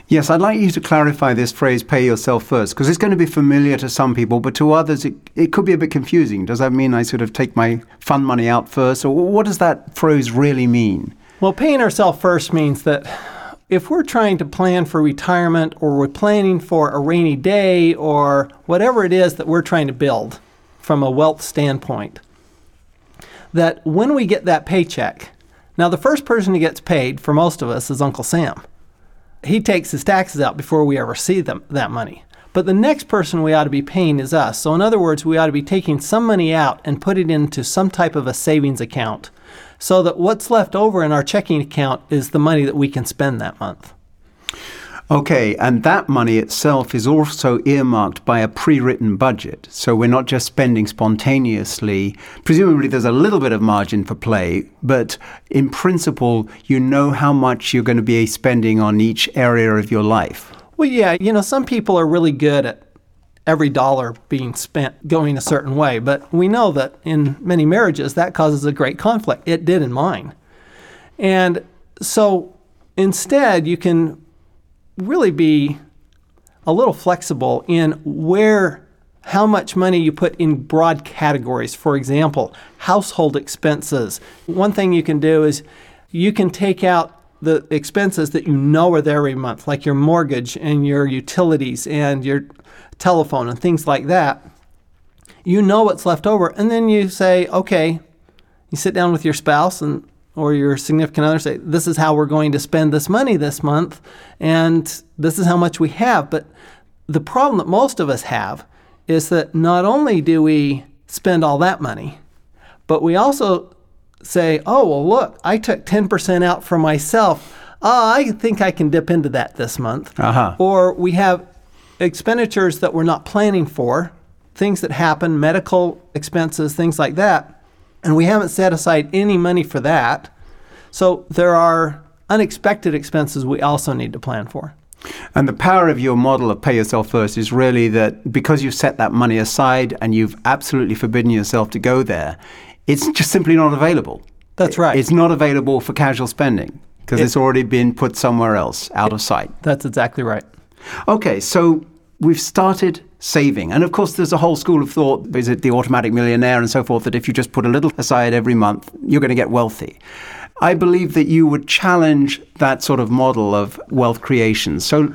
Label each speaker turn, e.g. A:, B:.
A: Yes, I'd like you to clarify this phrase, pay yourself first, because it's going to be familiar to some people, but to others it could be a bit confusing. Does that mean I sort of take my fund money out first? Or what does that phrase really mean?
B: Well, paying ourselves first means that if we're trying to plan for retirement or we're planning for a rainy day or whatever it is that we're trying to build from a wealth standpoint, that when we get that paycheck, now the first person who gets paid for most of us is Uncle Sam. He takes his taxes out before we ever see that money. But the next person we ought to be paying is us. So in other words, we ought to be taking some money out and put it into some type of a savings account so that what's left over in our checking account is the money that we can spend that month.
A: Okay, and that money itself is also earmarked by a pre-written budget. So we're not just spending spontaneously. Presumably there's a little bit of margin for play, but in principle, you know how much you're going to be spending on each area of your life.
B: Well, yeah, some people are really good at every dollar being spent going a certain way, but we know that in many marriages that causes a great conflict. It did in mine. And so instead, you can really be a little flexible in how much money you put in broad categories. For example, household expenses. One thing you can do is you can take out the expenses that you know are there every month, like your mortgage and your utilities and your telephone and things like that. You know what's left over, and then you say, okay, you sit down with your spouse or your significant other, say, this is how we're going to spend this money this month, and this is how much we have. But the problem that most of us have is that not only do we spend all that money, but we also say, oh, well, look, I took 10% out for myself. I think I can dip into that this month.
A: Uh-huh.
B: Or we have expenditures that we're not planning for, things that happen, medical expenses, things like that, and we haven't set aside any money for that. So there are unexpected expenses we also need to plan for.
A: And the power of your model of pay yourself first is really that because you've set that money aside and you've absolutely forbidden yourself to go there, it's just simply not available.
B: That's right.
A: It's not available for casual spending because it's already been put somewhere else, out of sight.
B: That's exactly right.
A: Okay, so we've started saving. And of course, there's a whole school of thought, is it the automatic millionaire and so forth, that if you just put a little aside every month, you're going to get wealthy. I believe that you would challenge that sort of model of wealth creation. So